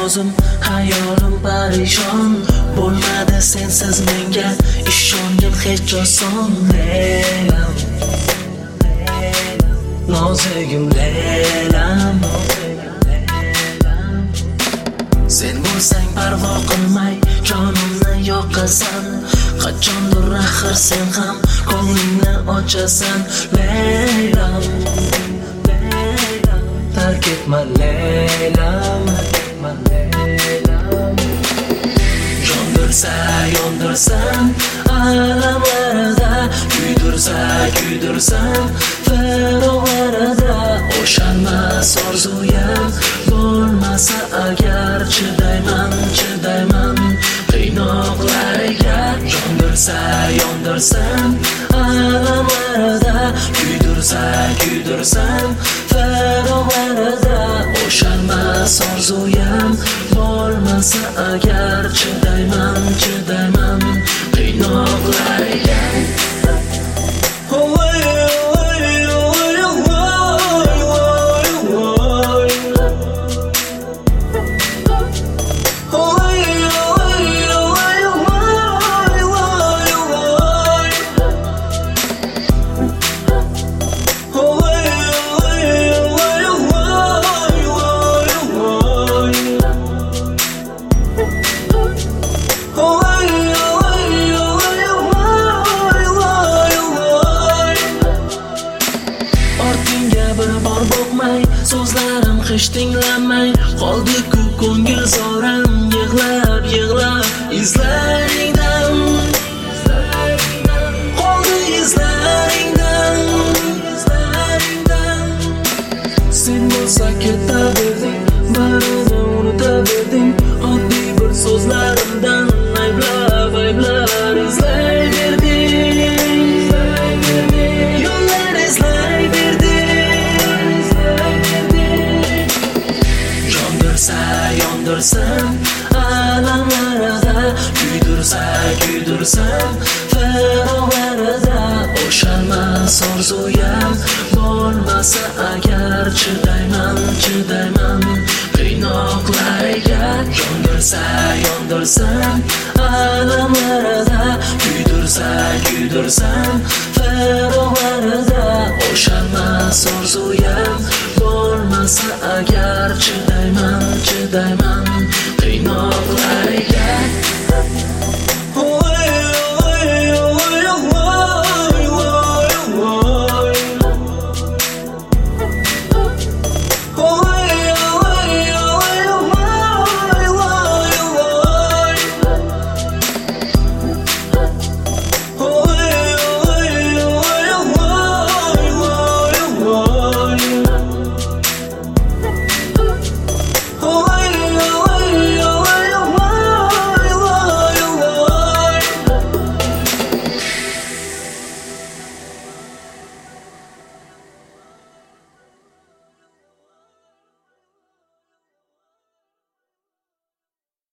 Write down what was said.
ko'zim, hayolim parishon. Bo'lmadi sensiz menga ishongim hech oson. Leylam, nozigim Leylam. Sen bo'lsang parvo qilmay jonimni yoqasan. Qachondir axir sen ham ko'nglingni ochasan. Leylam, tark etma Leylam. Yondirsan alamlarida, kuydirsan feroqlarida. O'shanmas orzuyam bo'lmasa agar, chidayman qiynoqlarga. Yondirsan alamlarida, kuydirsan feroqlarida. O'shanmas orzuyam bo'lmasa agar, chidayman qiynoqlarga. So'zlarim hech tinglamay qoldi-ku ko'ngil zoram. Yig'lab izlaringdan qoldi, izlaringdan. Sen bo'lsa ketaverding, barini unutaverding. Oddiy bir so'zlarimdan ayblab izlayverding. Yo'llar izlayverding. Yondirsan alamlarida, kuydirsan feroqlarida. O'shanmas orzuyam bo'lmasa agar, chidayman qiynoqlarga. Yondirsan alamlarida, kuydirsan feroqlarida.